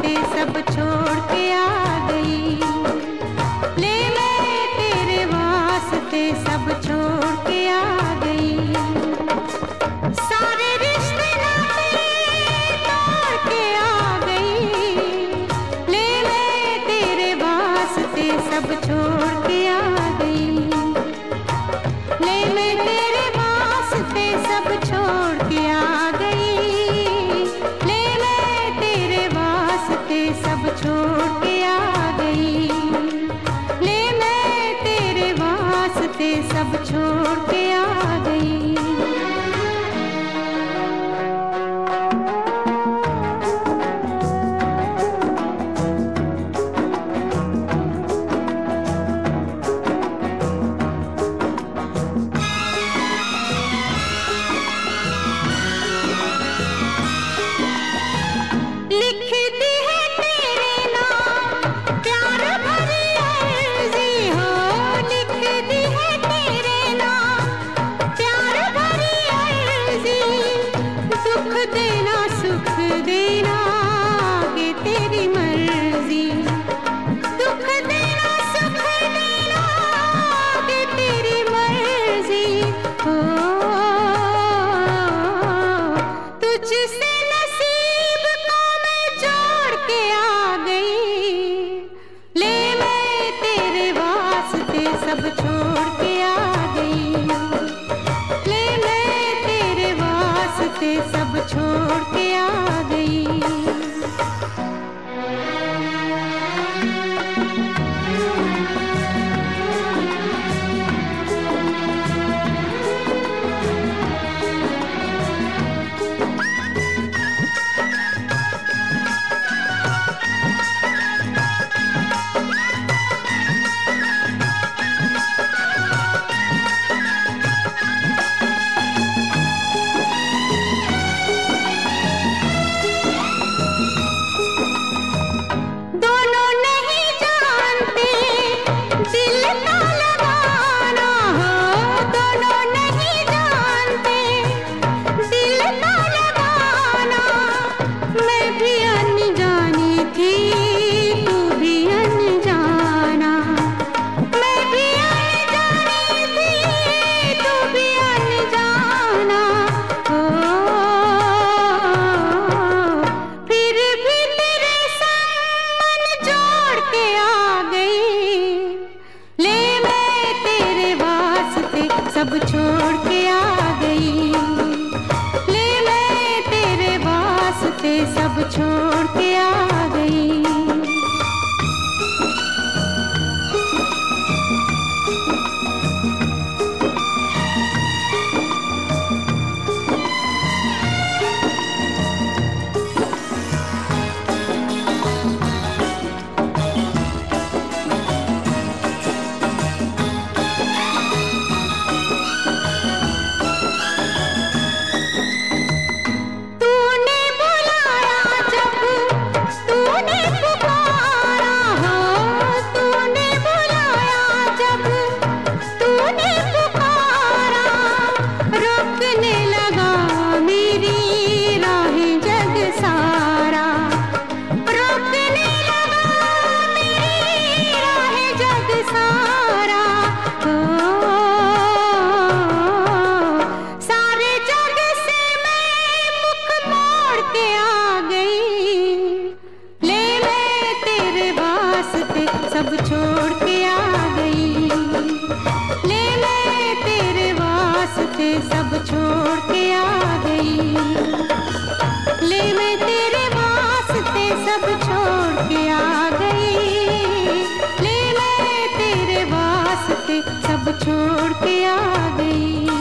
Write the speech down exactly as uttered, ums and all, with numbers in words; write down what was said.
वास्ते सब छोड़ के आ गई। ले मैं तेरे वास्ते सब छोड़ के आ गई। सारे रिश्ते नाते तोड़ के आ गई। ले मैं तेरे वास्ते सब छोड़ के आ गई। ले मैं तेरे वास्ते सब छोड़ के आ गई। ले मैं तेरे वास्ते सब छोड़ के आ गई। ले मैं तेरे वास्ते सब छोड़ के आ गई। सब छोड़ के आ गई। ले मैं तेरे वास्ते सब छोड़ के आ गई। सब छोड़ के आ गई। ले मैं तेरे वास्ते सब छोड़ के आ गई। सब छोड़ के आ गई। ले मैं तेरे वास्ते सब छोड़ के आ गई। ले मैं तेरे वास्ते सब छोड़ के आ गई। ले मैं तेरे वास्ते सब छोड़ के आ गई।